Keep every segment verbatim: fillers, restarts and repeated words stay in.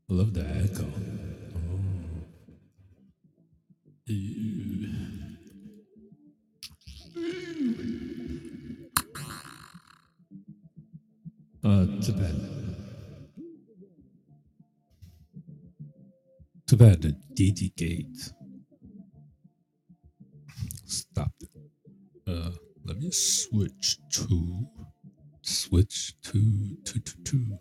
I love the echo. Oh. Ew. Uh, too bad. Too bad the D D gate stopped it. Uh, let me switch to switch to to to to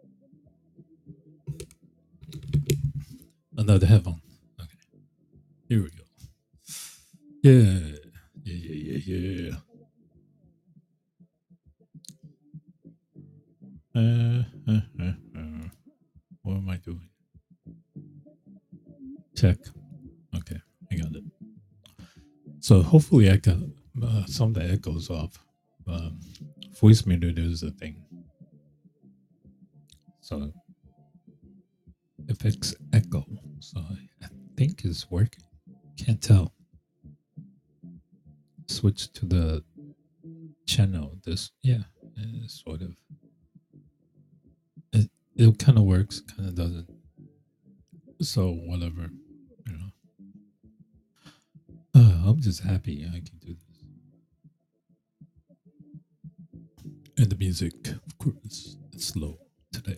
another headphone. Okay, here we go. Yeah, yeah, yeah, yeah, yeah. Uh, uh, uh, uh. What am I doing? Check. Okay, I got it. So hopefully I got uh, some of the echoes off. Um, voice meter is a thing. So if it's echo, so I, I think it's working. Can't tell. Switch to the channel. This, yeah, eh, sort of. It it kind of works, kind of doesn't. So whatever, you know. Uh, I'm just happy I can do this. And the music, of course, it's slow today.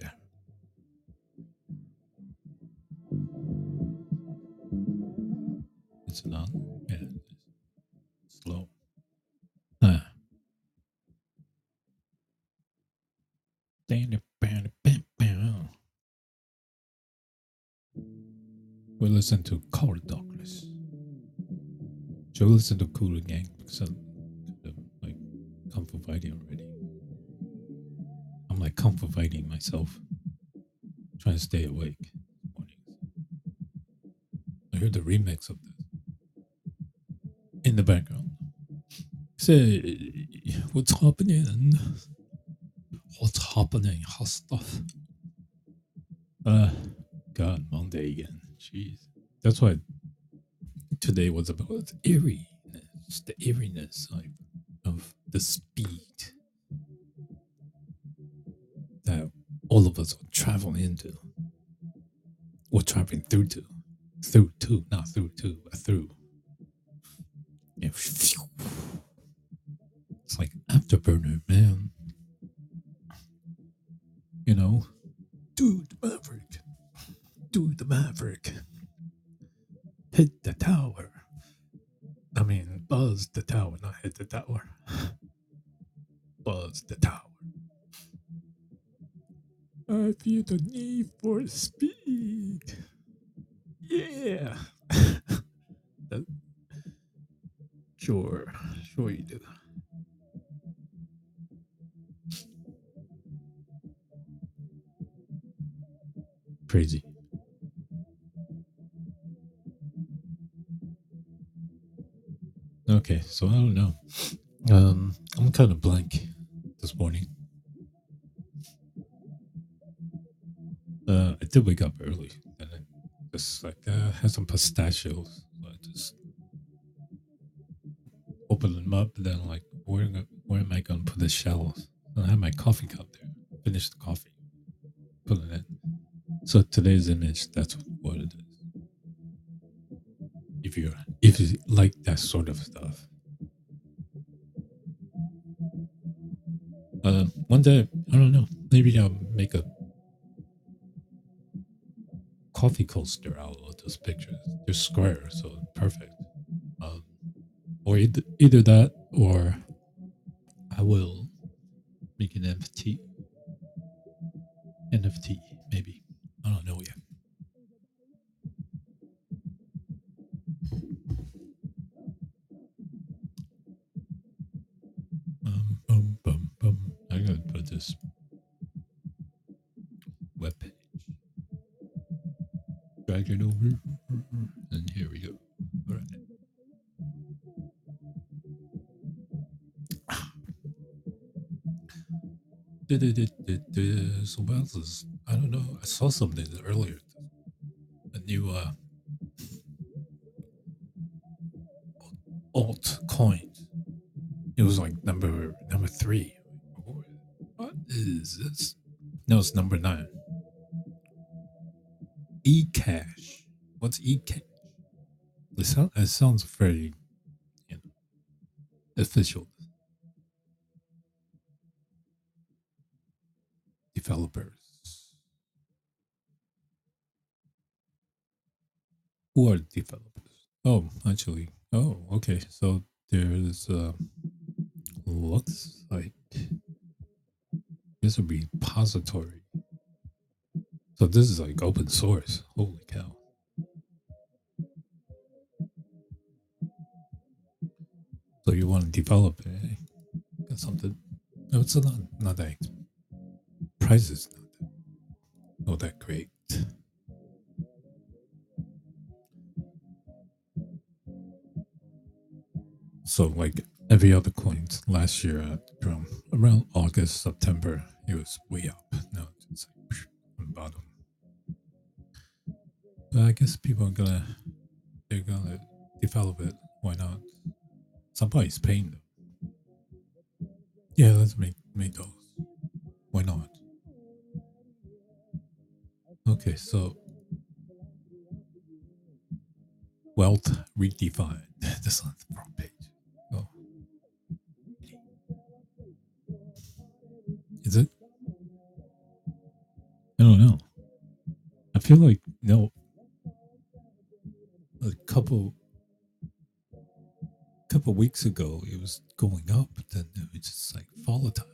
It's not. Yeah, it's slow. Ah. We listen to Cold Darkness. Should we listen to Cooler Gang? Because I'm kind of like comfort fighting already. I'm like comfort fighting myself, trying to stay awake mornings. I heard the remix of this in the background. Say, what's happening? What's happening? Hot stuff. Uh, God, Monday again. Jeez. That's why today was about eerie. It's the eeriness like, of the speed that all of us are traveling into. We're traveling through to. Through to, not through to, but through. Yeah. It's like afterburner, man. You know? Dude, the Maverick. Dude, the Maverick. Hit the tower. I mean, buzz the tower, not hit the tower. Buzz the tower. I feel the need for speed. Yeah. That- sure. Sure you do. Crazy. Okay, so I don't know. Um, I'm kind of blank this morning. Uh, I did wake up early, and I just like uh, had some pistachios. So I just opened them up, and then like, where where am I gonna put the shells? And I have my coffee cup there. Finished the coffee, put it in. So today's image, that's what it is. If you if you like that sort of stuff, uh, one day I don't know. Maybe I'll make a coffee coaster out of those pictures. They're square, so perfect. Um, or either, either that, or I will make an N F T. N F T, maybe. I don't know yet. Um, boom, boom, boom. I gotta put this webpage. Drag it over, and here we go. All right. So what else is? I don't know. I saw something earlier. A new uh, alt coin. It was like number number three. What is this? No, it's number nine. eCash. What's eCash? It, sound, it sounds very, you know, official. Developers. Who are developers? Oh, actually. Oh, okay. So there's uh, looks like there's a repository. So this is like open source. Holy cow. So you want to develop it, eh? Got something. No, it's not not that price is not that, not that great. So like every other coin last year at around, around August, September, it was way up. Now it's like on the bottom. But I guess people are gonna they're gonna develop it. Why not? Somebody's paying them. Yeah, let's make make those. Why not? Okay, so wealth redefined. That's on the front page. Oh, is it? I don't know. I feel like no, a couple couple weeks ago it was going up, then it was just like volatile.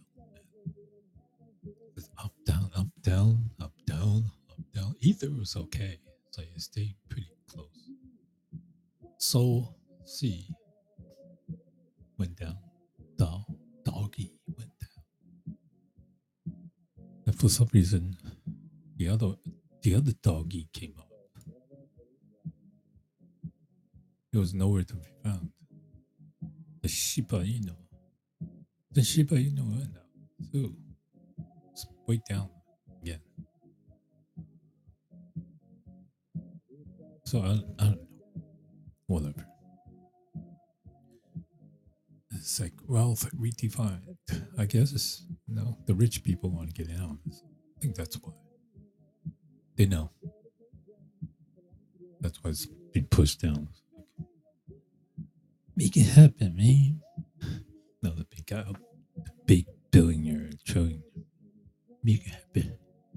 It's up, down, up, down, up, down, up, down. Ether was okay. So it stayed pretty close. Sol C went down. Dao Doggy went down. And for some reason the other the other doggy came up. It was nowhere to be found. The Shiba Inu. The Shiba Inu went up too. It's way down again. So I, I don't know. Whatever. It's like wealth redefined. I guess it's you know the rich people want to get in on this. I think that's why they know. That's why it's been pushed down. Make it happen, man. No, the big guy, the big billionaire, trillion. Make it happen.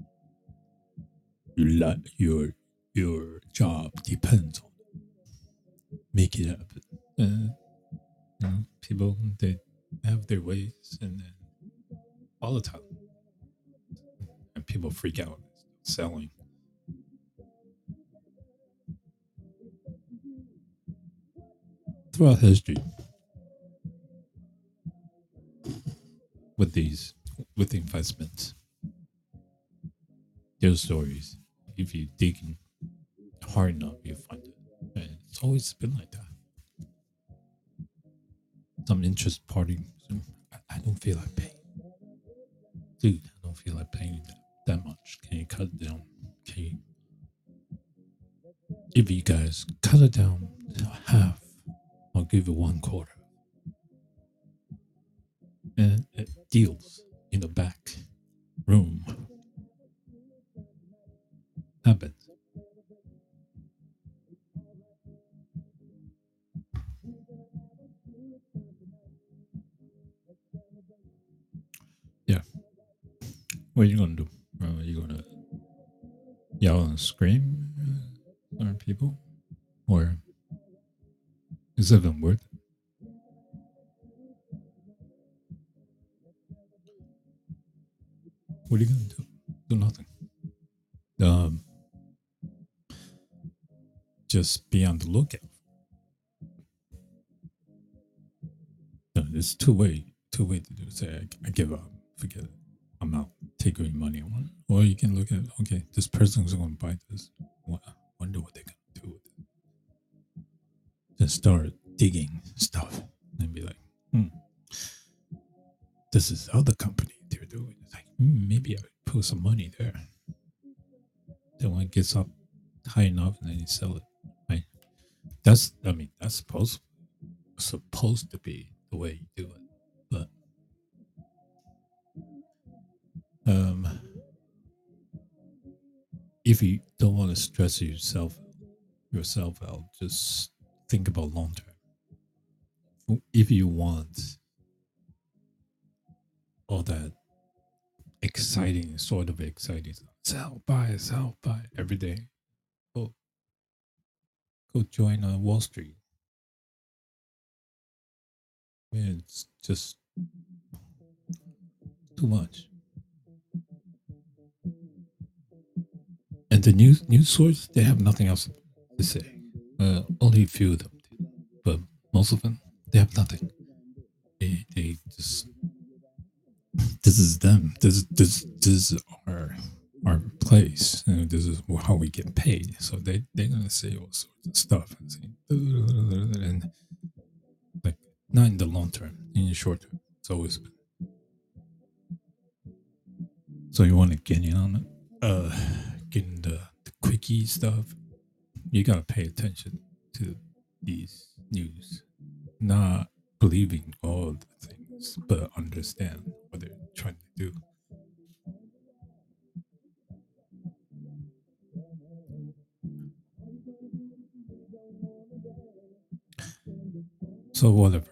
Your your your job depends on it. Make it happen. Uh, you know, people they have their ways and then volatile, and people freak out selling. Throughout history, with these with investments, there's stories. If you dig in hard enough, you find it. And it's always been like that. Some interest party. I, I don't feel like paying. Dude, I don't feel like paying that, that much. Can you cut it down? Can you? If you guys cut it down to half, I'll give you one quarter. And it deals in the back room happens. Yeah. What are you gonna do? Uh, are you gonna yell and scream uh, at people, or is it even worth it? What are you gonna do? Do nothing. Um, just be on the lookout. No, there's two way two way to do it. Say I, I give up, forget it, I'm out. Take your money, or you can look at okay, this person's going to buy this. What, wonder what they're going to do with it. Just start digging stuff and be like, hmm, this is the other company they're doing. It's like hmm, maybe I would put some money there. Then when it gets up high enough, and then you sell it. Right? That's I mean that's supposed supposed to be the way you do it, but um, if you don't want to stress yourself yourself out, just think about long term. If you want all that exciting, sort of exciting, sell, buy, sell, buy every day, go go join uh, Wall Street. I mean, it's just too much. And the news news source, they have nothing else to say. Uh, only a few of them, do. But most of them, they have nothing. They they just this is them. This this this is our our place. And this is how we get paid. So they they're gonna say all sorts of stuff and say, and like not in the long term, in the short term. It's always been. So you want to get in on it? Uh, getting the, the quickie stuff. You gotta pay attention to these news, not believing all the things, but understand what they're trying to do. So whatever.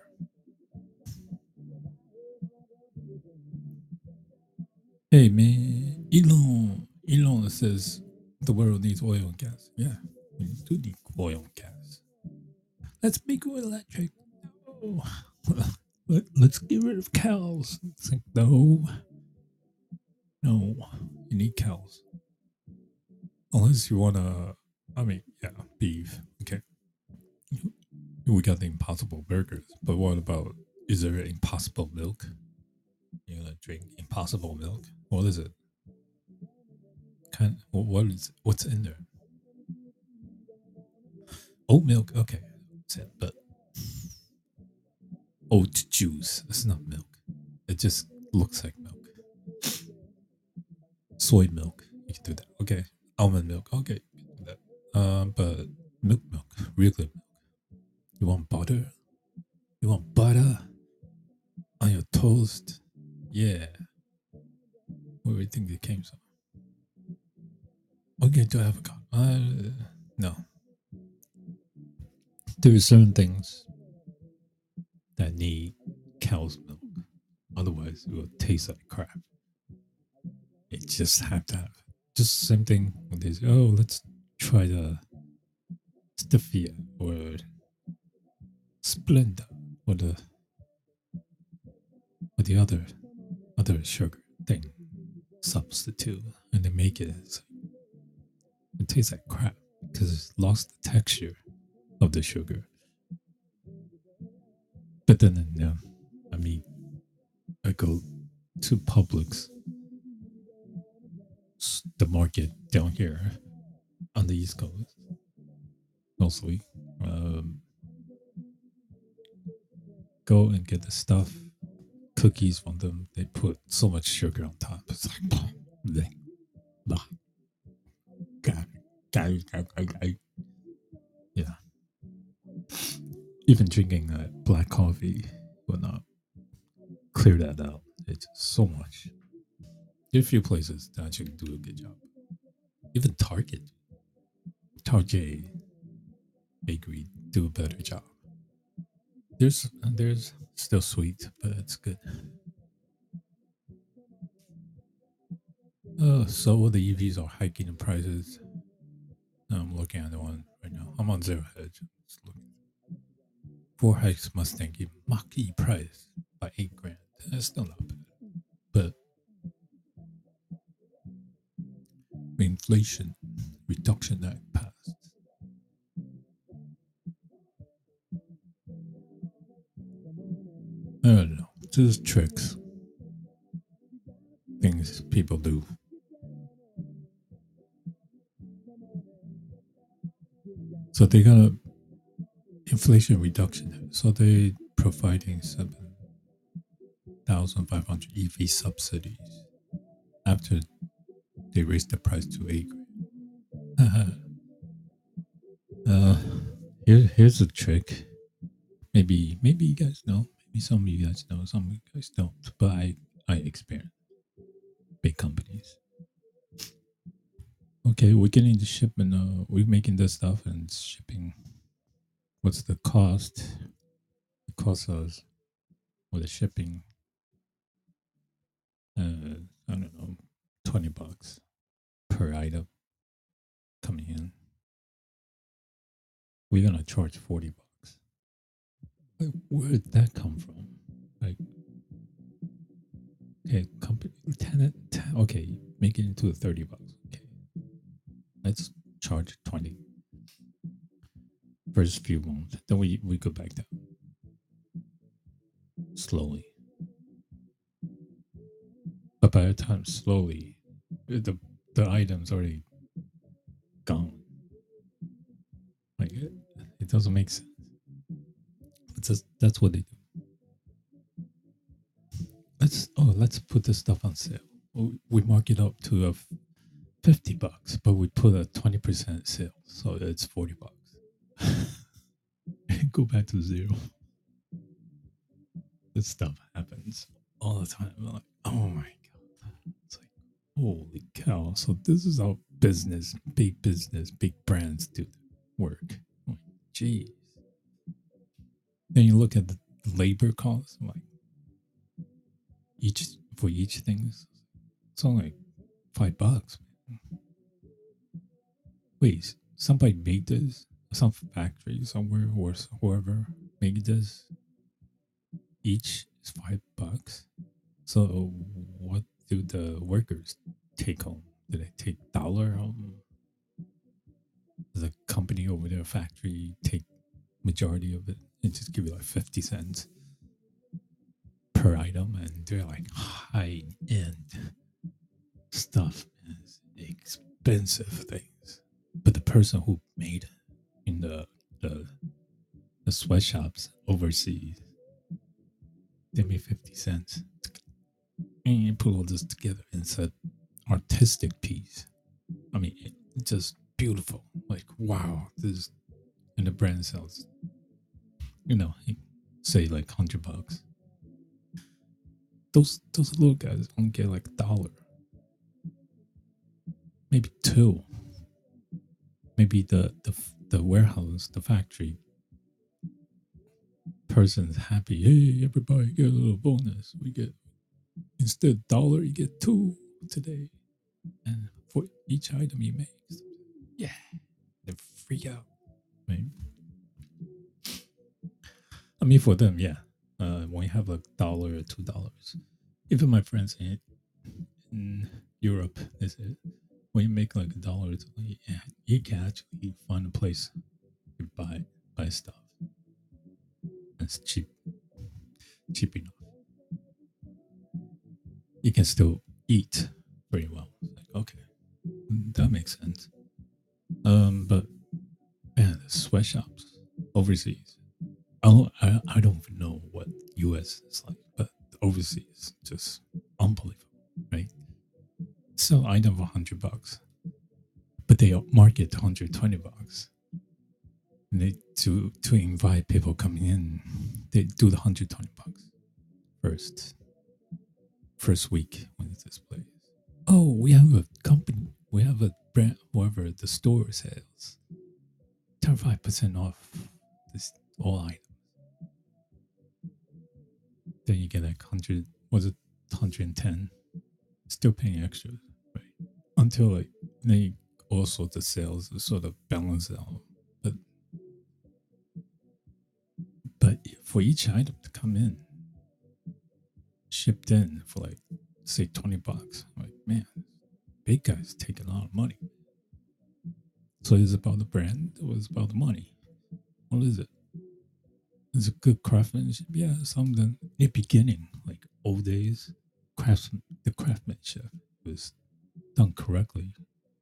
Hey man, Elon Elon says the world needs oil and gas. Yeah, we do need oil and gas. Let's make it electric. No. Let, let's get rid of cows. It's like, no. No. You need cows. Unless you want to, I mean, yeah, beef. Okay. We got the impossible burgers. But what about, is there impossible milk? You're going to drink impossible milk? What is it? Kind of, what is, what's in there? Oat milk? Okay. But oat juice. It's not milk. It just looks like milk. Soy milk. You can do that. Okay. Almond milk. Okay. You can do that. Um, but milk, milk, regular milk. You want butter? You want butter on your toast? Yeah. Where do you think it came from? Okay, to avocado. Uh, no. There are certain things that need cow's milk. Otherwise, it will taste like crap. It just have to have. Just the same thing with this. Oh, let's try the Stevia or Splenda or the or the other other sugar thing substitute, and they make it. It tastes like crap because it's lost the texture of the sugar. But then, yeah, I mean, I go to Publix, the market down here on the East Coast, mostly. Um, go and get the stuff, cookies from them. They put so much sugar on top. It's like, blah, blah. Yeah. Even drinking uh, black coffee will not clear that out. It's so much. There are a few places that actually do a good job. Even Target, Target Bakery do a better job. There's there's still sweet, but it's good. Uh, so the E Vs are hiking in prices. I'm looking at the one right now. I'm on Zero Hedge. Just looking. Four hikes Mustang give Mach-E price by eight grand. That's still not bad. But the Inflation Reduction Act passed. I don't know. Just tricks. Things people do. So they got a Inflation Reduction. So they providing seven thousand five hundred E V subsidies after they raised the price to eight grand. uh, here, here's a trick. Maybe, maybe you guys know. Maybe some of you guys know. Some of you guys don't. But I, I experience big companies. Okay, we're getting the shipment. Uh, we're making this stuff and shipping. What's the cost? It costs us for the shipping. Uh, I don't know, twenty bucks per item coming in. We're gonna charge forty bucks. Like, where did that come from? Like, okay, company tenant. ten, okay, make it into thirty bucks. Okay, let's charge twenty first few months. Then we we go back down slowly. But by the time slowly, the the item's already gone. Like it, it doesn't make sense. It's just, that's what they do. Let's oh let's put this stuff on sale. We mark it up to a fifty bucks, but we put a twenty percent sale, so it's forty bucks. And go back to zero. This stuff happens all the time. I'm like, oh my god. It's like, holy cow. So this is how business, big business, big brands do work. I'm like, geez. Then you look at the labor costs, I'm like each for each thing, it's only like five bucks. Wait, somebody made this? Some factory somewhere or whoever made this? Each is five bucks. So what do the workers take home? Do they take dollar home? Does the company over their factory take majority of it and just give you like fifty cents per item? And they're like high end stuff, is expensive things. But the person who made it in the the, the sweatshops overseas, they made fifty cents. And you put all this together, and it's an artistic piece. I mean, it, it's just beautiful. Like, wow, this, and the brand sells, you know, say like hundred bucks. Those those little guys only get like a dollar, maybe two. Maybe the the the warehouse, the factory person's happy. Hey, everybody get a little bonus. We get, instead dollar, you get two today, and for each item you make. Yeah, they freak out. Right? I mean, for them, yeah. Uh, when you have a dollar or two dollars, even my friends in, in Europe, they say when you make like a dollar, yeah, you can actually find a place to buy buy stuff. It's cheap, cheap enough. You can still eat very well. Like, okay, that makes sense. Um, but man, the sweatshops overseas. I don't, I, I don't even know what U S is like, but overseas just unbelievable, right? So I know a hundred bucks, but they market one hundred twenty bucks. And they to to invite people coming in, they do the one hundred twenty bucks first. First week when it's displayed. Oh, we have a company, we have a brand, whatever the store sells, twenty-five percent off this all items. Then you get like one hundred, was it one hundred ten? Still paying extra, right? Until like they also the sales sort of balance out. But but for each item to come in, shipped in for like say twenty bucks, I'm like, man, big guys taking a lot of money. So it's about the brand, it was about the money. What is it? Is it good craftsmanship? Yeah, something in the beginning, like old days, crafts the craftsmanship was done correctly.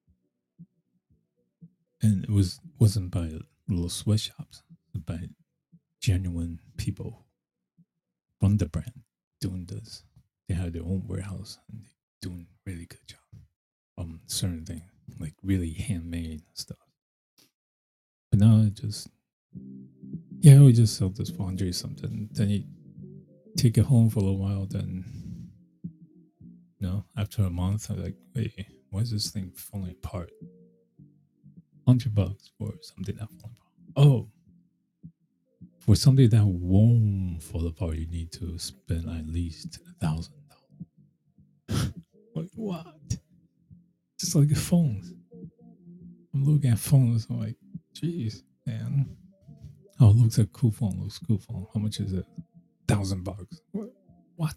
And it was wasn't by little sweatshops, but by genuine people from the brand doing this. They had their own warehouse and they doing really good job on certain things, like really handmade stuff. But now it just, yeah, we just sell this for hundred something. Then you take it home for a little while. Then, you know, after a month, I'm like, wait, why is this thing falling apart? Hundred bucks for something that falling apart. Oh, for something that won't fall apart, you need to spend at least a thousand dollars. Like what? Just like the phones. I'm looking at phones. I'm like, jeez, man. Oh, it looks like a cool phone. Looks cool phone. How much is it? Thousand bucks. What? What?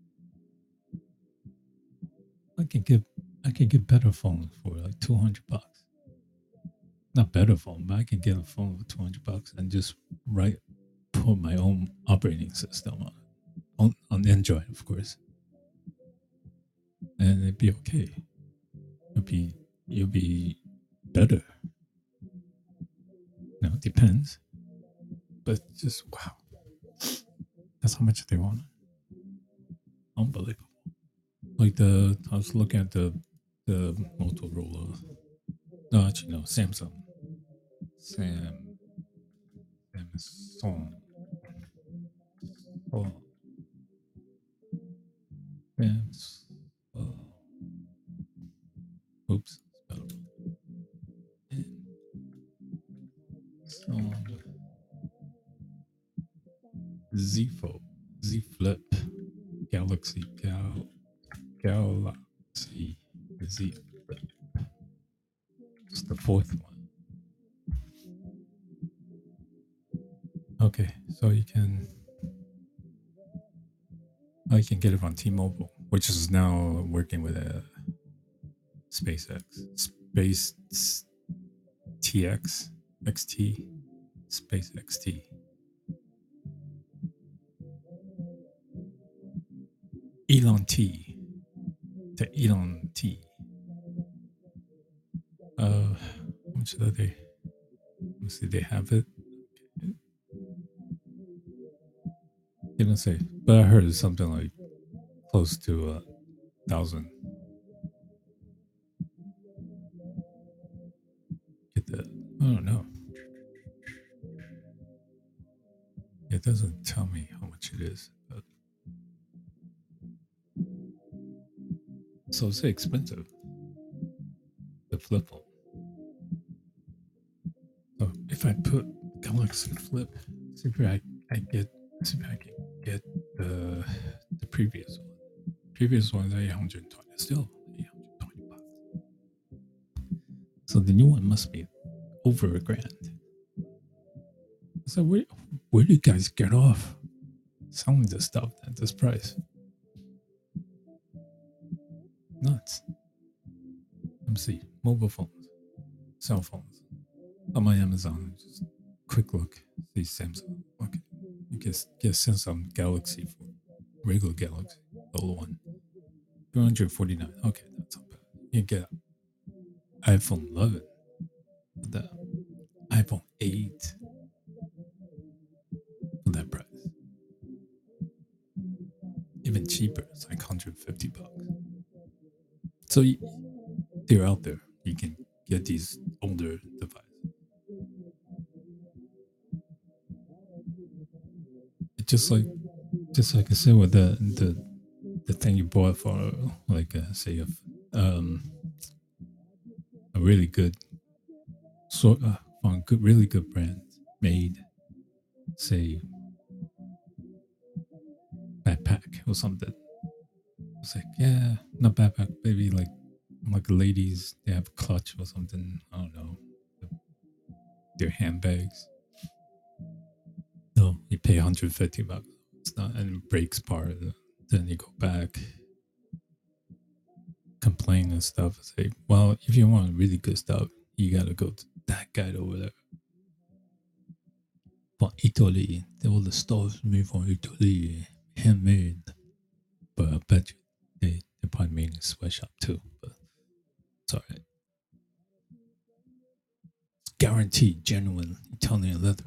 I can get I can get better phones for like two hundred bucks. Not better phone, but I can get a phone for two hundred bucks and just write put my own operating system on on, on Android, of course, and it'd be okay. It'd be it'll be better. No, it depends. But just wow, that's how much they want. Unbelievable. Like the I was looking at the the Motorola. No, actually no, Samsung. Sam Samsung. Oh, Samsung. Oops. Samsung. Z Fold, Z Flip, Galaxy Gal, Galaxy Z Flip. It's the fourth one. Okay, so you can, oh, you can get it on T-Mobile, which is now working with a SpaceX, Space T X, X T, Space X T. Elon T, the Elon T. Uh, how much do they? Let me see. They have it. Didn't say, but I heard it's something like close to a thousand. Get that? I don't know. It doesn't tell me how much it is, but so it's expensive. The flip phone. So if I put Galaxy Flip, see if I, I get see if I can get the the previous one. Previous one is eight hundred twenty, still eight hundred twenty bucks. So the new one must be over a grand. So where where do you guys get off selling this stuff at this price? Nuts. Let me see. Mobile phones, cell phones. On my Amazon, just quick look. See Samsung. Okay, you get get Samsung Galaxy for regular Galaxy, the old one. Two hundred forty nine. Okay, that's not bad. You get iPhone eleven, the iPhone eight for that price. Even cheaper, it's like one hundred fifty bucks. So they're out there. You can get these older devices. It's just like, just like I said with the the the thing you bought for, like, uh, say, a um a really good sort uh, on good, really good brand made, say, backpack or something. It's like, yeah, not backpack, maybe like like ladies, they have clutch or something. I don't know. Their handbags. No, you pay one hundred fifty bucks. It's not, and it breaks part. Then you go back, complain and stuff. Say, well, if you want really good stuff, you gotta go to that guy over there. From Italy, all the stuff made from Italy, handmade. But I bet you they they probably made in a sweatshop too. But it's alright. It's guaranteed genuine Italian leather.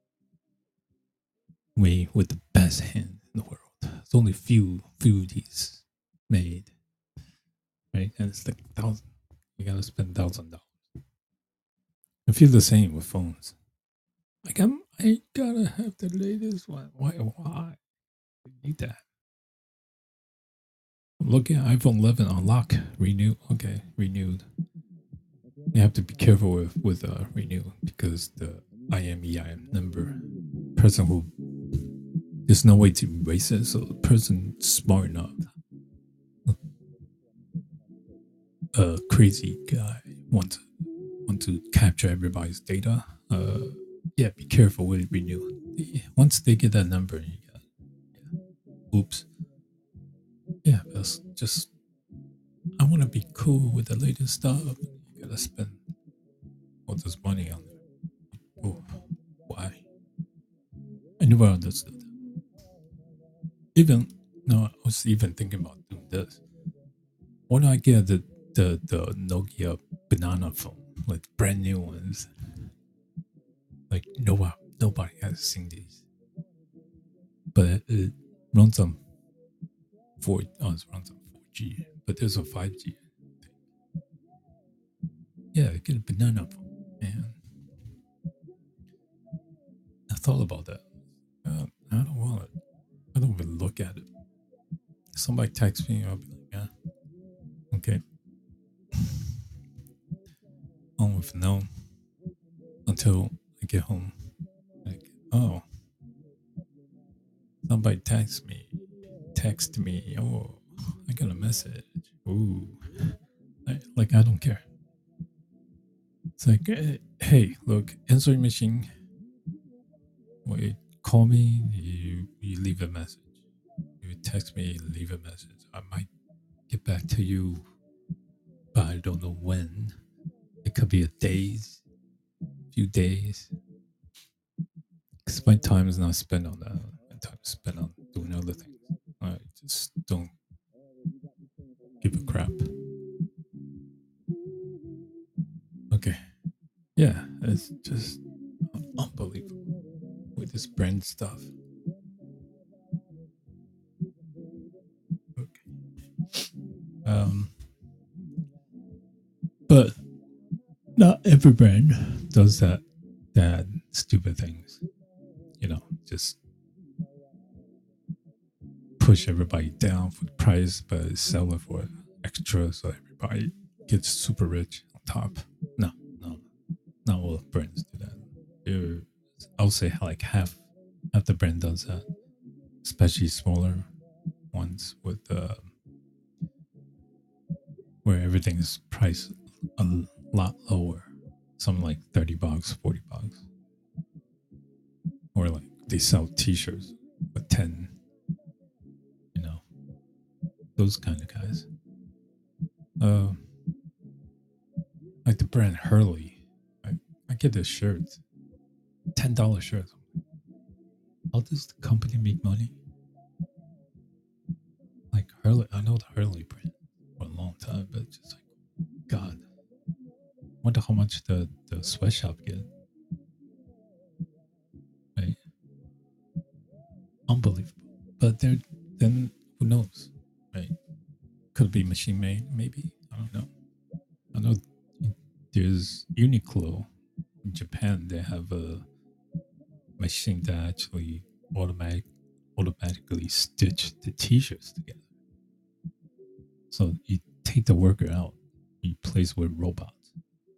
Made with the best hand in the world. There's only few few of these made. Right? And it's like a thousand. You gotta spend thousand dollars. I feel the same with phones. Like I'm I gotta have the latest one. Why why? I need that. Look at iPhone eleven unlock, renew. Okay, renewed. You have to be careful with with uh, renew because the I M E I number person who there's no way to erase it. So the person smart enough, a crazy guy want to want to capture everybody's data. Uh, yeah, be careful with renew. Once they get that number, you got, yeah. Oops. Yeah, that's just I want to be cool with the latest stuff. You gotta spend all this money on it. Oh, why? I never understood. Even no, I was even thinking about doing this. Why don't I get the the the Nokia banana phone, like brand new ones? Like nobody nobody has seen these, but it, it runs on four. Oh, it runs on four G, but there's a five G. Yeah, get a banana phone, man. I thought about that. Uh, I don't want it. I don't even look at it. Somebody texts me, I'll be like, yeah, okay. Home with no until I get home. Like, oh, somebody text me, text me. Oh, I got a message. Ooh, I, like I don't care. It's like, eh, hey, look, answering machine. Wait, call me. You you leave a message. You text me, leave a message. I might get back to you, but I don't know when. It could be a days, few days. Because my time is not spent on that. My time is spent on doing other things. I just don't give a crap. Okay. Yeah, it's just unbelievable with this brand stuff. Okay. Um, but not every brand does that that stupid things. You know, just push everybody down for the price, but sell it for extra so everybody gets super rich on top. No, no, not all brands do that. You're, I'll say like half half the brand does that, especially smaller ones with uh, where everything is priced a lot lower. Some like thirty bucks, forty bucks, or like they sell T-shirts with ten. You know, those kind of guys. Uh, like the brand Hurley. I, I get this shirt, ten dollar shirt. How does the company make money? Like Hurley, I know the Hurley brand for a long time, but just like God, wonder how much the the sweatshop get. Right, unbelievable. But there, then who knows? Right, could be machine made, maybe. I don't know. I know there's Uniqlo in Japan. They have a machine that actually automatic automatically stitch the t-shirts together. So you take the worker out, you replace with robots.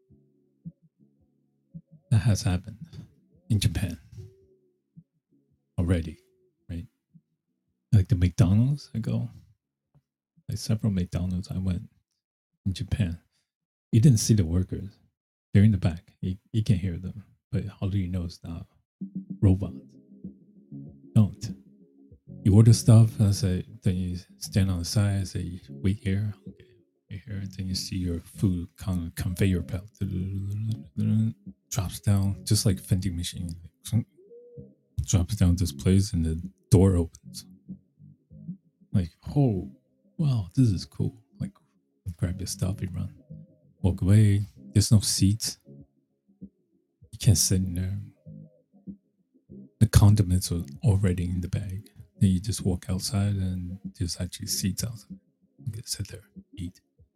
That has happened in Japan already, right? Like the McDonald's, I go, like several McDonald's I went in Japan. You didn't see the workers. They're in the back. You, you can hear them. But how do you know it's not robots? Don't. You order stuff, and I say, then you stand on the side and say, wait here. Okay, wait here. And then you see your food kind of conveyor belt drops down, just like vending machine. Drops down this place and the door opens. Like, oh, wow, this is cool. Like, grab your stuff, you run. Walk away. There's no seats. You can't sit in there. The condiments are already in the bag. Then you just walk outside and there's actually seats outside. You can sit there, eat.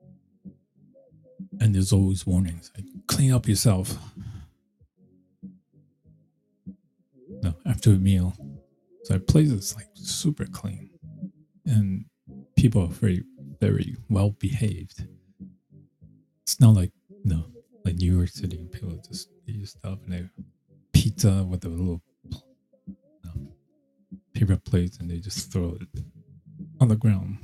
And there's always warnings like, clean up yourself. No, after a meal. So our place is like super clean. And people are very, very well behaved. It's not like, you know, like New York City, people just eat stuff and they pizza with a little, you know, paper plates and they just throw it on the ground.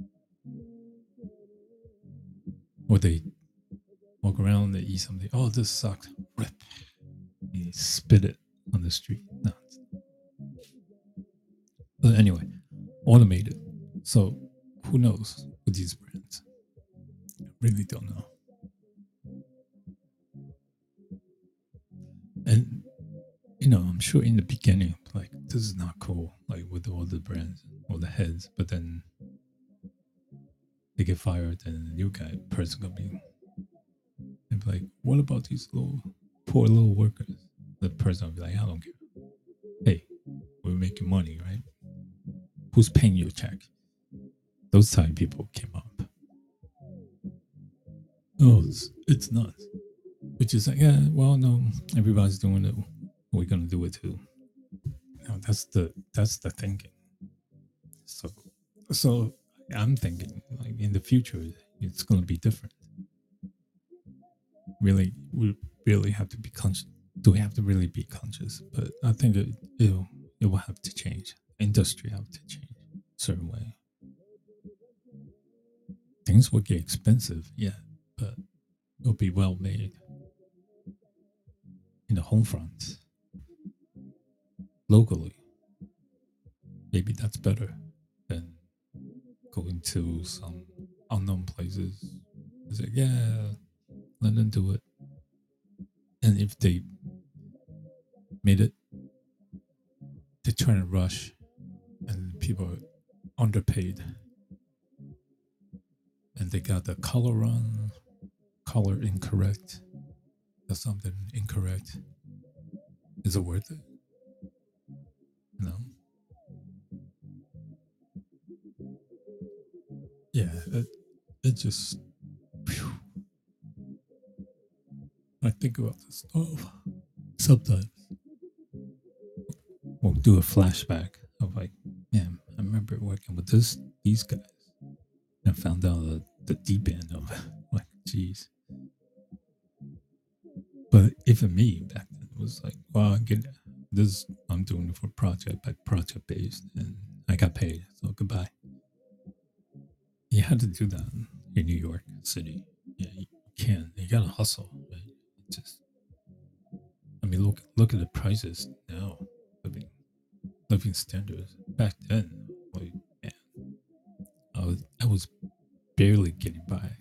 Or they walk around, they eat something. Oh, this sucks. Rip. And they spit it on the street. No. But anyway, automated. So who knows with these brands? I really don't know. And you know, I'm sure in the beginning, like this is not cool, like with all the brands, all the heads. But then they get fired, and the new guy person gonna be, and be like, "What about these little poor little workers?" The person will be like, "I don't care. Hey, we're making money, right? Who's paying your check?" Those type of people came up. Oh, it's, it's nuts. Which is like, yeah, well, no, everybody's doing it. We're gonna do it too. No, that's the that's the thinking. So, so I'm thinking like in the future, it's gonna be different. Really, we really have to be conscious. Do we have to really be conscious? But I think it it'll, it will have to change. Industry have to change a certain way. Things will get expensive, yeah, but it'll be well made in the home front locally. Maybe that's better than going to some unknown places. It's like, yeah, let them do it. And if they made it, they're trying to rush and people are underpaid. And they got the color wrong, color incorrect, or something incorrect. Is it worth it? No. Yeah, it, it just. Whew. I think about this stuff sometimes. We'll do a flashback of like, man, I remember working with this these guys. And found out the, the deep end of it. Like, geez. But even me back then was like, well, I get this. I'm doing it for project by project based, and I got paid. So goodbye. You had to do that in New York City. Yeah, you can. You gotta hustle. Right? Just, I mean, look look at the prices now. Living living standards back then. Like, man, I was I was barely getting by.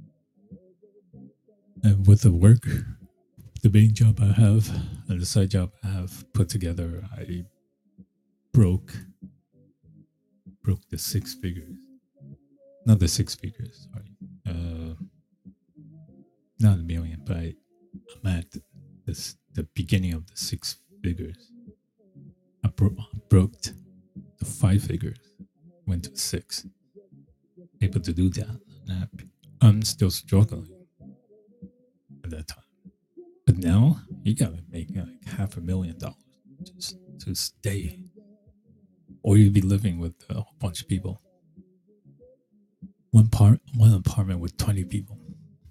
And with the work, the main job I have and the side job I have put together, I broke broke the six figures. Not the six figures, sorry. Uh, not a million, but I, I'm at this the beginning of the six figures. I bro- broke the five figures, went to six. Able to do that. And I, I'm still struggling at that time. But now you gotta make like half a million dollars just to stay, or you'd be living with a whole bunch of people. One part, one apartment with twenty people.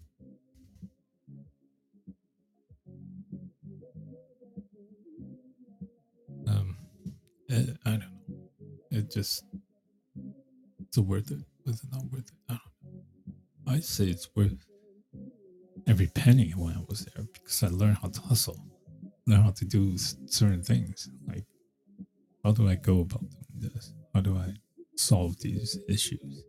Um, it, I don't know. It just it's worth it. Is it not worth it? I don't know. I say it's worth every penny when I was there because I learned how to hustle, learn how to do certain things. Like, how do I go about doing this? How do I solve these issues?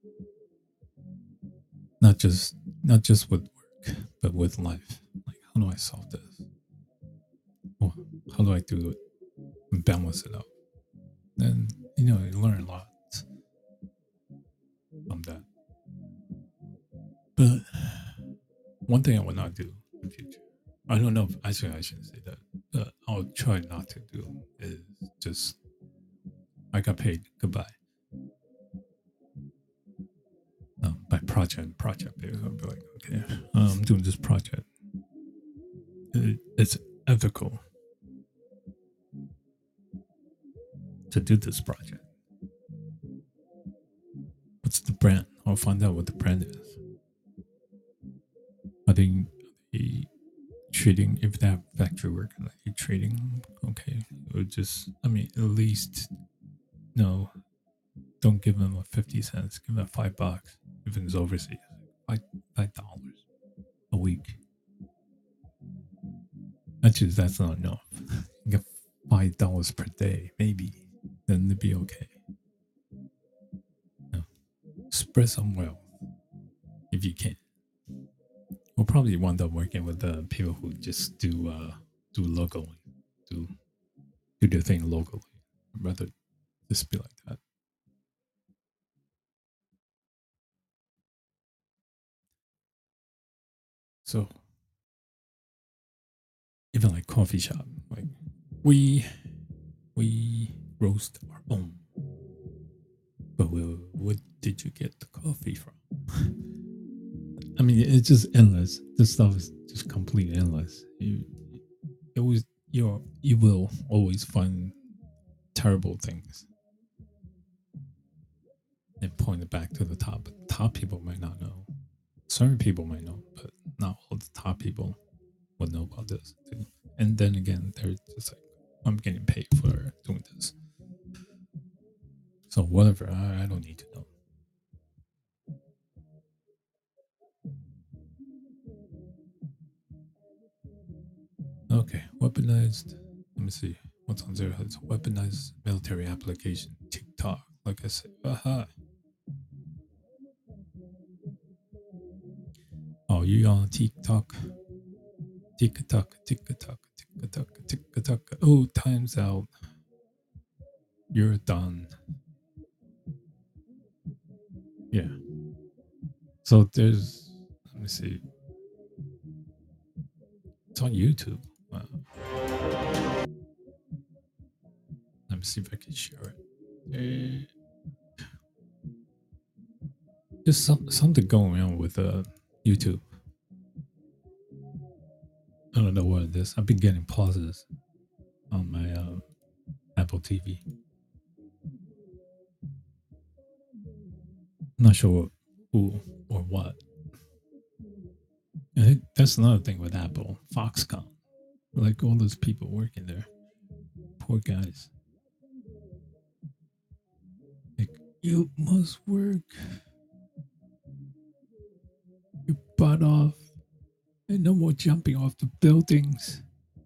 Not just not just with work, but with life. Like, how do I solve this? Well, how do I do it and balance it out? And you know, you learn a lot from that. But one thing I will not do in the future, I don't know if actually I shouldn't say that, but I'll try not to do is just I got paid, goodbye. Um, by project project base, I'll be like, okay, I'm doing this project. It, it's ethical to do this project. What's the brand? I'll find out what the brand is. I think the trading, if they have factory work, like trading, okay, or just, I mean, at least, no, don't give them a fifty cents, give them five bucks if it's overseas, five five dollars a week. Actually, that's not enough. You get five dollars per day, maybe, then it'd be okay. No. Spread some wealth if you can. We'll probably wind up working with the people who just do uh, do locally, do do their thing locally, rather just be like that. So even like coffee shop, like we we roast our own, but we, where did you get the coffee from? I mean, it's just endless. This stuff is just completely endless. You, it always you you will always find terrible things and point it back to the top. But top people might not know. Certain people might know, but not all the top people would know about this too. And then again, they're just like, I'm getting paid for doing this. So whatever, I, I don't need to know. Okay, weaponized. Let me see what's on there. It's weaponized military application. TikTok, like I said. Aha. Oh, you on TikTok? TikTok, TikTok, TikTok, TikTok. Oh, time's out. You're done. Yeah. So there's. Let me see. It's on YouTube. Wow. Let me see if I can share it. Uh, there's some something going on with uh, YouTube. I don't know what it is. I've been getting pauses on my uh, Apple T V. I'm not sure who or what. And that's another thing with Apple. Foxconn, like all those people working there, poor guys. Like, you must work your butt off, and no more jumping off the buildings.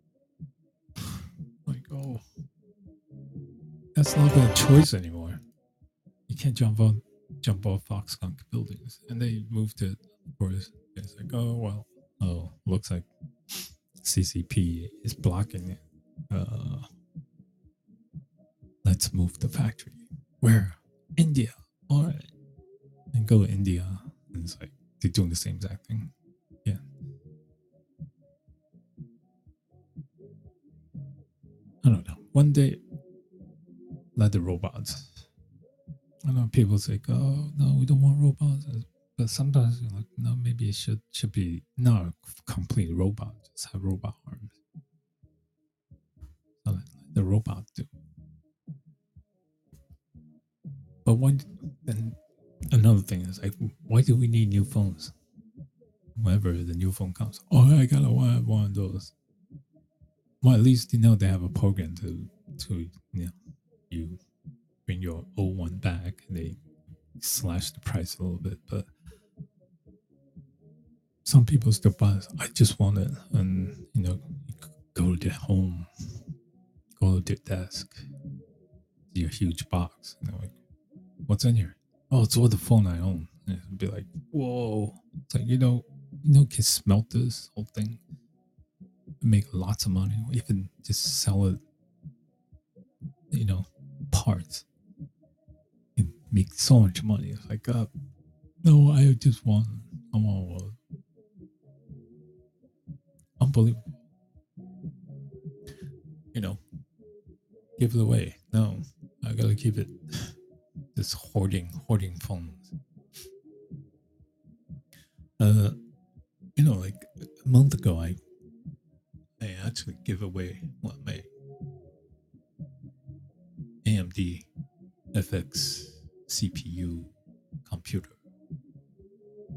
Like, oh, that's not a choice anymore. You can't jump on jump off Foxconn buildings, and they moved it. Of course, it's like, oh well, oh, looks like C C P is blocking it. Uh, let's move the factory. Where? India. All right, and go to India. And it's like they're doing the same exact thing. Yeah. I don't know. One day, let the robots. I know people say, "Oh no, we don't want robots," but sometimes you're like, no, maybe it should should be not a complete robot. Just have robot arms. So let the robot do. But one, then another thing is like, why do we need new phones? Whenever the new phone comes, oh, I gotta want one of those. Well, at least you know they have a program to to you know you bring your old one back and they slash the price a little bit. But some people still buy it. I just want it, and you know, go to their home, go to their desk, see a huge box, and they're like, "What's in here?" Oh, it's all the phone I own. And it'd be like, "Whoa!" It's like, you know, you know, can smelt this whole thing, make lots of money, or even just sell it, you know, parts, and make so much money. It's like, uh, no, I just want, I want one. Unbelievable. You know, give it away. No, I gotta keep it. This hoarding, hoarding phones. Uh, you know, like a month ago, I I actually give away what my A M D F X C P U computer.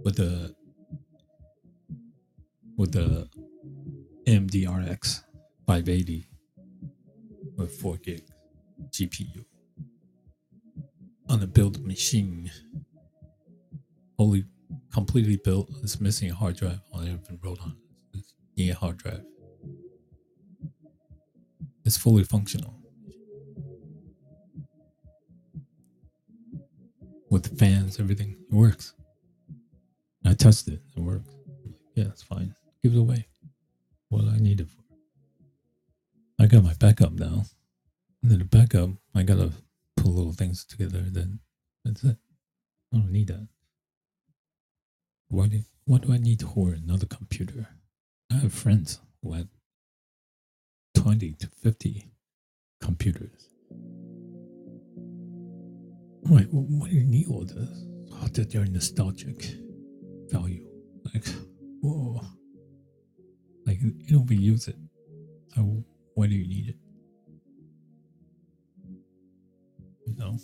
with the with the A M D R X five eighty with four gig G P U on a build machine, fully completely built. It's missing a hard drive. I haven't wrote on it. It's need a hard drive. It's fully functional with the fans, everything. It works. I tested it. It works. Yeah, it's fine. Give it away. What I need it for. I got my backup now. And then the backup, I gotta put little things together. Then that's it. I don't need that. Why do, what do I need for another computer? I have friends who had twenty to fifty computers. Wait, what do you need all this? Oh, that they're nostalgic value. Like, whoa. Like, you don't even use it. So, why do you need it? You know?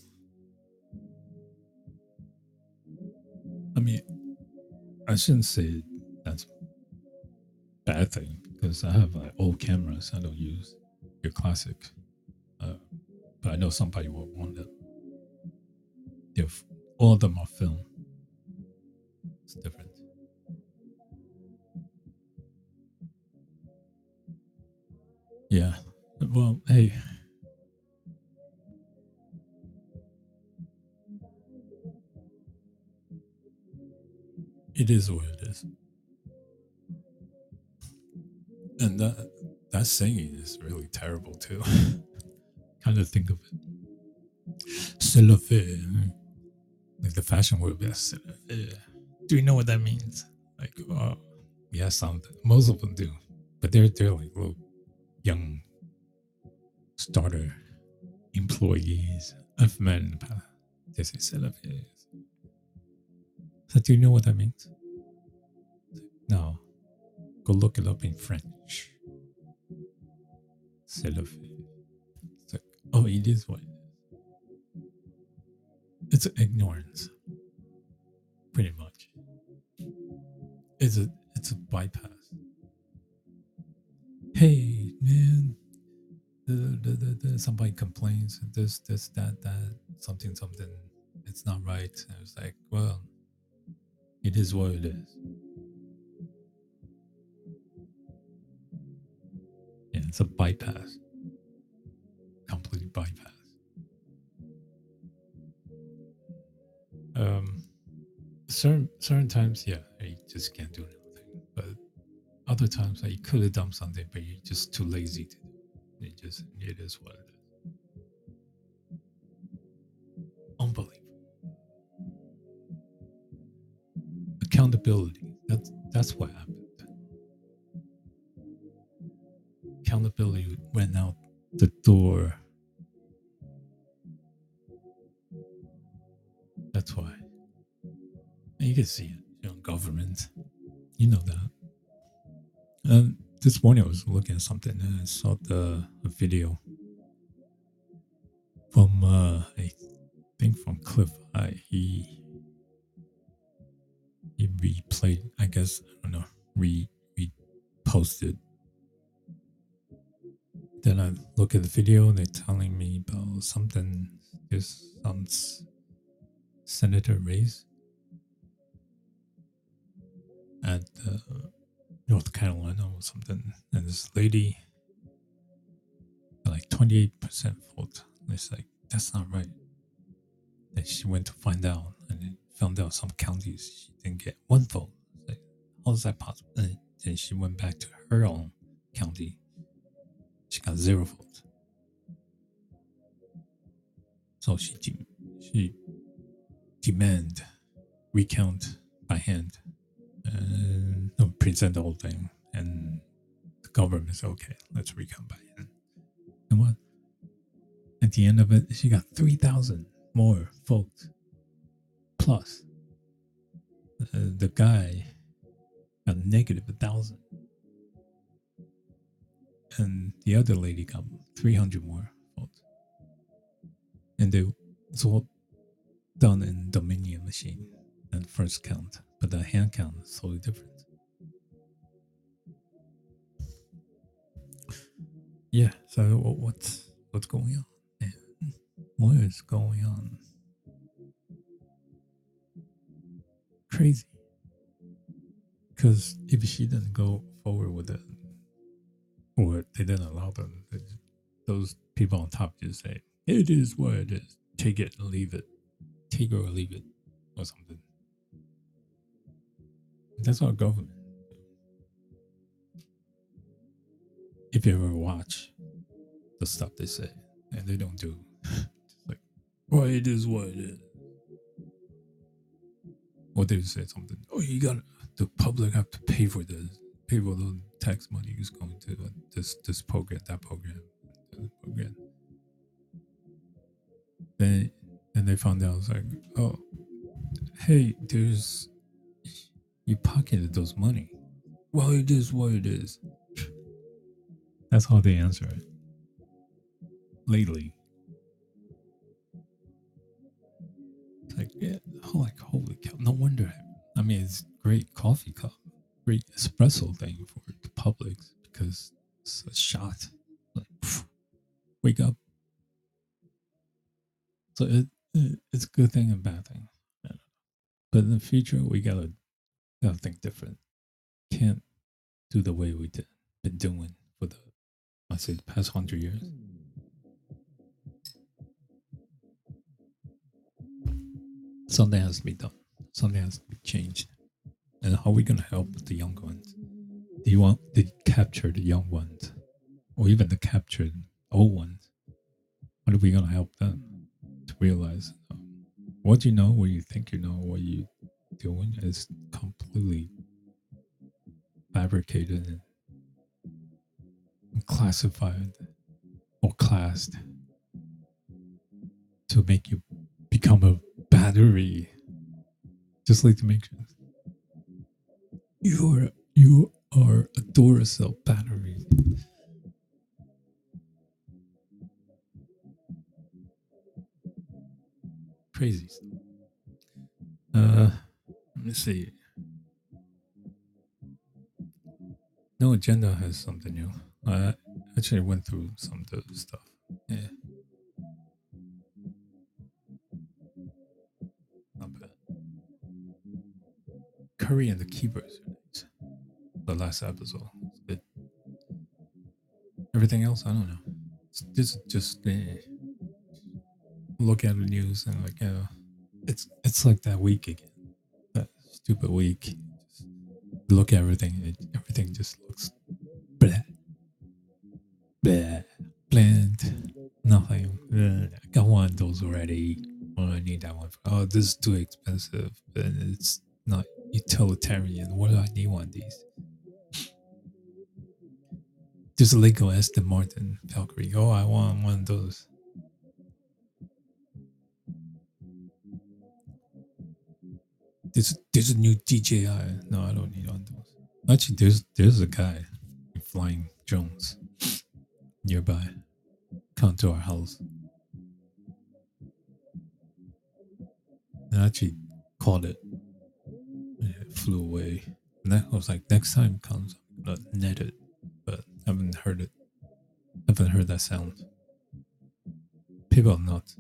I mean, I shouldn't say that's a bad thing because I have like, old cameras I don't use. Your classic. Uh, but I know somebody will want them. They're, all of them are film. It's different. Yeah. Well, hey. It is what it is. And that that saying is really terrible too. Kind of think of it. C'est la vie. Like the fashion world, c'est la vie. Do you know what that means? Like, uh, yeah, some most of them do, but they're they're like little young starter employees. I've met in the past. They say c'est la vie. So do you know what that means? No. Go look it up in French. C'est la vie. It's like, oh, it is what it is. It's ignorance. Pretty much. It's a it's a bypass. Hey man, the, the, the, the, somebody complains this this that that something something. It's not right. And it's like, well, it is what it is. Yeah, it's a bypass. Completely bypass. Um, certain certain times, yeah, you just can't do anything. But other times, like, you could have done something, but you're just too lazy to do it. It just it is what it is. Unbelievable. Accountability. That's that's what happened. Accountability went out the door. That's why. And you can see it, you know, government. You know that. Um, this morning I was looking at something and I saw the a video from uh, I think from Cliff. I, he he replayed. I guess I don't know. Re reposted. Then I look at the video and they're telling me about something. There's some senator race at uh, North Carolina or something, and this lady like twenty-eight percent vote. And it's like, that's not right. Then she went to find out and then found out some counties she didn't get one vote. It's like, how is that possible? And then she went back to her own county. She got zero votes. So she de- she demand recount by hand and no, present the whole thing, and the government said, okay, let's recount by hand. And what? At the end of it, she got three thousand more votes. Plus, uh, the guy got negative one thousand. And the other lady got three hundred more votes. And they, it's all done in Dominion machine. than first count, but the hand count is totally different. Yeah. So what's what's going on? Yeah. What is going on? Crazy. Because if she didn't go forward with it, or they didn't allow them, those people on top just say, "It is what it is. Take it and leave it. Take it or leave it," or something. That's our government. If you ever watch the stuff they say, and they don't do, it's like, "Well, it is what it is." Or they say something. Oh, you got the public have to pay for this. Pay for the tax money is going to this this program, that program, that program. Then and they found out, it's like, oh, hey, there's you pocketed those money. Well, it is what it is. That's how they answer it. Lately, it's like, yeah, like holy cow! No wonder. I mean, it's great coffee cup, great espresso thing for the public because it's a shot. Like, phew, wake up. So it, it it's a good thing and bad thing. But in the future, we gotta gotta think different. Can't do the way we did been doing for the I say the past hundred years. Something has to be done. Something has to be changed. And how are we gonna help the young ones? Do you want to capture the young ones, or even the captured old ones? How are we gonna help them to realize um, what you know, what you think you know, what you doing is completely fabricated and classified or classed to make you become a battery, just like the Matrix. You are you are a Duracell battery. Crazy. Uh, let me see. No Agenda has something new. I actually went through some of the stuff. Yeah. Not bad. Curry and the Keepers. The last episode. It's good. Everything else, I don't know. It's just just uh, look at the news and like, uh, it's it's like that week again. That stupid week. Just look at everything. It, everything just looks blah, blah, bland. Nothing. Ugh, I got one of those already. Oh, I need that one. For, oh, this is too expensive. And it's not utilitarian. What do I need one of these? There's a Lego Aston Martin Valkyrie. Oh, I want one of those. There's there's a new D J I. No, I don't need one of those. Actually, there's there's a guy flying drones nearby. Come to our house. And I actually caught it. And it flew away. And I was like, next time it comes, I'm gonna net it. But I haven't heard it. I haven't heard that sound. People are nuts.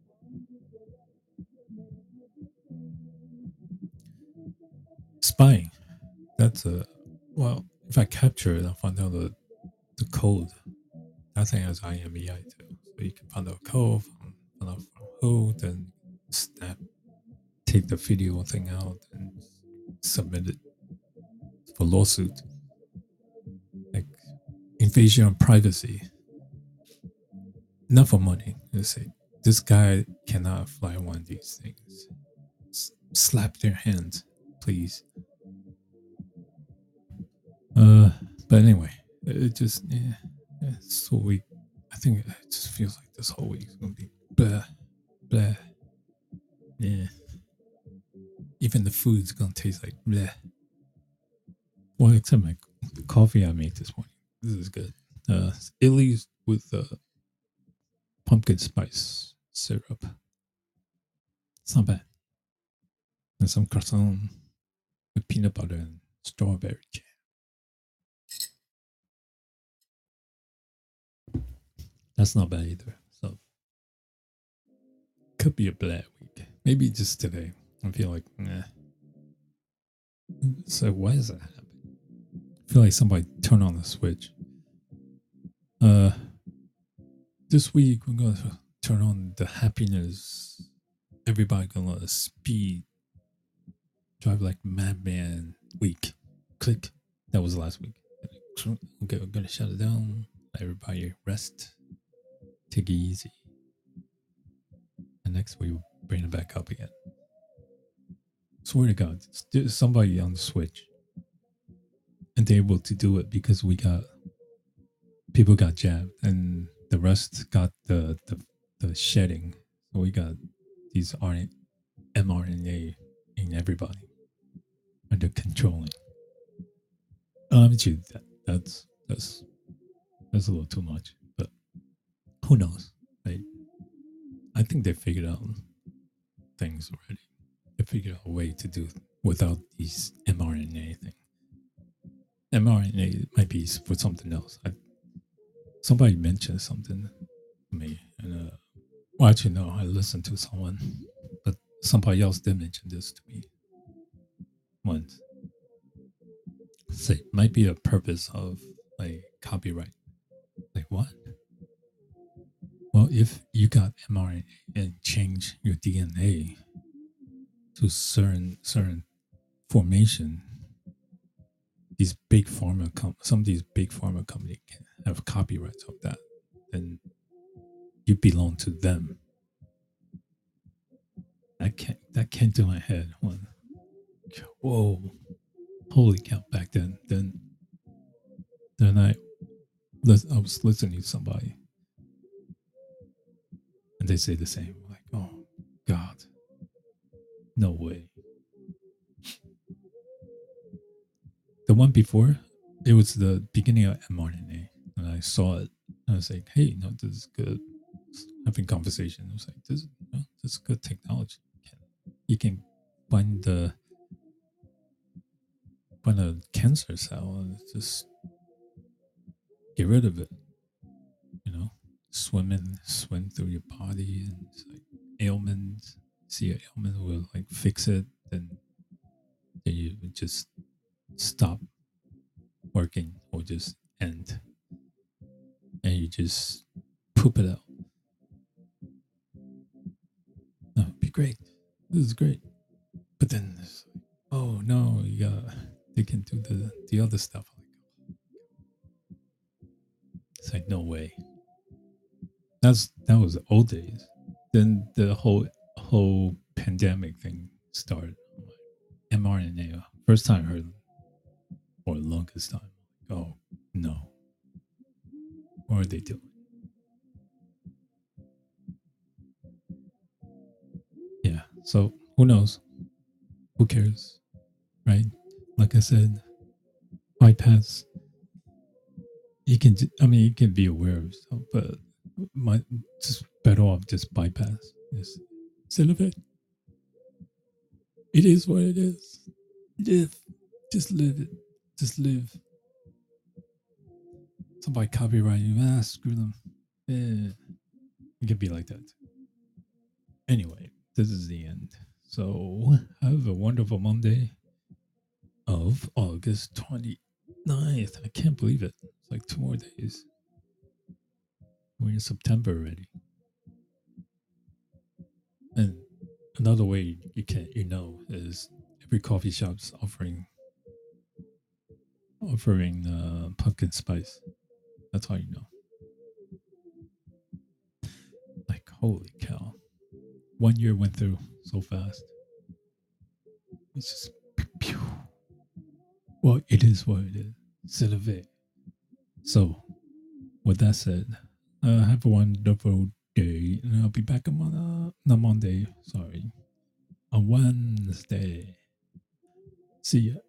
Spying. That's a well. If I capture it, I'll find out the the code. That thing has I M E I too, so you can find out code, find, find out from who, then snap, take the video thing out and submit it for lawsuit. Like invasion of privacy. Not for money. They say this guy cannot fly one of these things. S- slap their hands, please. Uh, but anyway, it just yeah, yeah, it's so weak. I think it just feels like this whole week is gonna be blah, blah. Yeah. Even the food's gonna taste like blah. Well, except my the coffee I made this morning. This is good. Uh, Illy's with uh, pumpkin spice syrup. It's not bad. and some croissant with peanut butter and strawberry jam. That's not bad either. So could be a bad week. Maybe just today. I feel like nah. So why does that happen? I feel like somebody turned on the switch. Uh, this week we're gonna turn on the happiness. Everybody gonna speed drive like madman week. Click. That was last week. Okay, we're gonna shut it down. Everybody rest. Take it easy. And next week we'll bring it back up again. Swear to God, there's somebody on the switch. And they're able to do it because we got people got jabbed and the rest got the the, the shedding. So we got these mRNA in everybody. And they're controlling. Um, that, that's that's that's a little too much, but who knows? Right? I think they figured out things already. They figured out a way to do without these mRNA thing. mRNA might be for something else. I, somebody mentioned something to me, and uh, well, actually, no, I listened to someone, but somebody else did mention this to me once. So it might be the purpose of like copyright. Like what? Well, if you got mRNA and change your D N A to certain certain formation, these big pharma com- some of these big pharma companies can have copyrights of that, then you belong to them. That can't that came to my head when whoa, holy cow! Back then, then then I I was listening to somebody, and they say the same. Like, oh God, no way. The one before, it was the beginning of mRNA, and I saw it. And I was like, hey, no, this is good. Having conversation, I was like, this, you know, this is good technology. You can, you can find the find a cancer cell and just get rid of it. You know, swim in, swim through your body, and it's like ailments. See an ailment, will like fix it, then then you just stop working or just end, and you just poop it out. No, it'd be great. This is great. But then, it's like, oh no, you got they can do the the other stuff. It's like no way. That's that was the old days. Then the whole whole pandemic thing started. mRNA. First time I heard for the longest time. Oh no. What are they doing? Yeah. So who knows? Who cares? Right? Like I said, bypass. You can I mean you can be aware of stuff, but my just better off just bypass. Just instead of it. It is what it is. Live. Just live it. Just live. Somebody copyright you. Ah, screw them. Eh. It can be like that. Anyway, this is the end. So have a wonderful Monday of August twenty-ninth. I can't believe it. It's like two more days. We're in September already. And another way you can you know is every coffee shop's offering offering uh, pumpkin spice. That's how you know. Like holy cow! One year went through so fast. It's just pew. Well, it is what it is. C'est la vie. So, with that said, uh, have a wonderful day, and I'll be back on uh, not Monday. Sorry, on Wednesday. See ya.